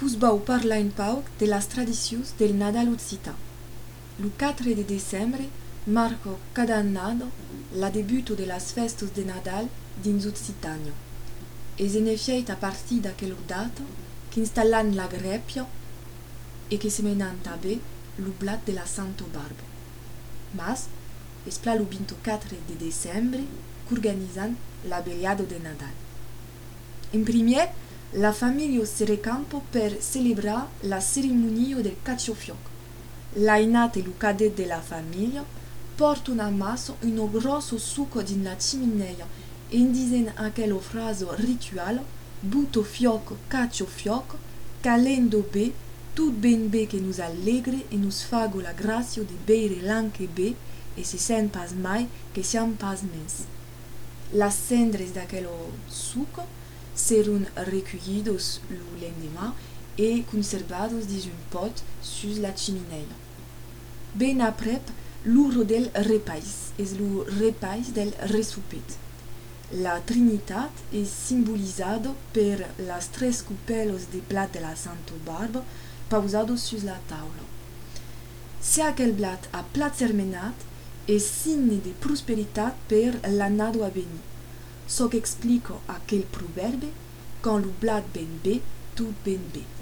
pusbau parla in pauc de las tradicions del Nadal occitan. Lo 4 de decembre marco cada annado la debuto de las festos de Nadal dins Occitània. Es en efeit a partir d'aquella data qu'installan la grèpia e que se menan també lo blat de la Santo Barba. Mas, es pla lo 24 de decembre qu'organizan la beliado de Nadal. En primer, la famiglia se recampo per celebrar la ceremonia del cacciofioc. L'ainat e lo cadet de la famiglia portano a maso un grosso succo din la chimenea e dicen aquella frase rituale butto fioco, caccio fioco, calendo be, tut ben be che nos allegre e nos fago la grazia di bere l'anche be e se sen pas mai che siam pas mens. Las cendres d'aquello succo serun recueillidos lo lendemain e conservados dins un pot sus la chimenea. Ben aprep, l'uro del repais, es lo repais del resupet. La Trinitat es simbolizado per las 3 cupelos de blat de la Santo Barba pausados sus la taula. Se aquel blat a plat sermenat es signe de prosperitat per l'annado a venir. So que explico aquel proverbe, quand lo blat ben bé, tout ben bé.